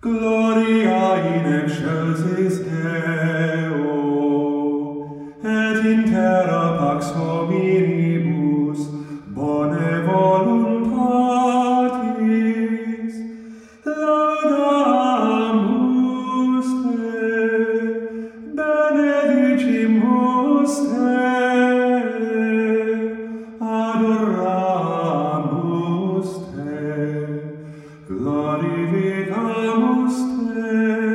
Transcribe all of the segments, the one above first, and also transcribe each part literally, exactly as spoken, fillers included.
Gloria in excelsis Deo, et in terra pax hominibus bone voluntatis. Laudamus te, benedicimus te, adoramus te, glorificamus te,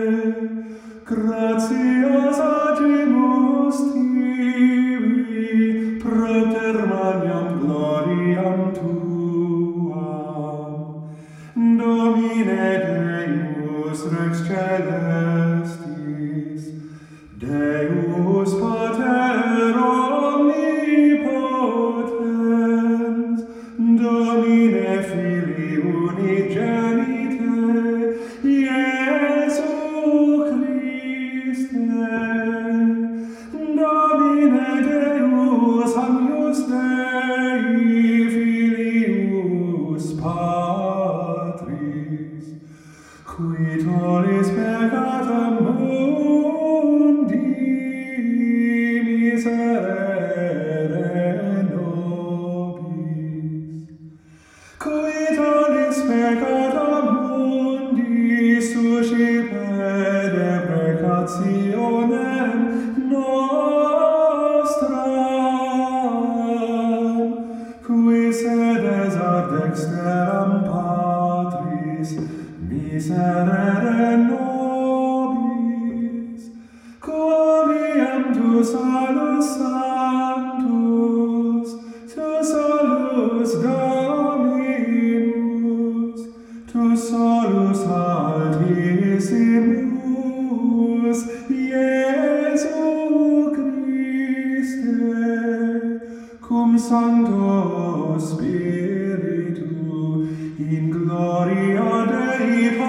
gratias agimus tibi, propter magnam gloriam tuam. Domine Deus Rex Celestis, Deus Pater omnipotens, Domine Filii unigenite, Iesu Christe, Domine Deus agnus Dei filius Patris, qui tollis peccata mundi, miserere nobis. Qui tollis peccata mundi, suscipet deprecationem nostram, qui sedes ad dexteram Patris, miserere nobis. Quoniam tu salus sanctus, tu solus Dominus, tu solus altissimus, Iesu Christe, cum Sancto Spiritu, in gloria Dei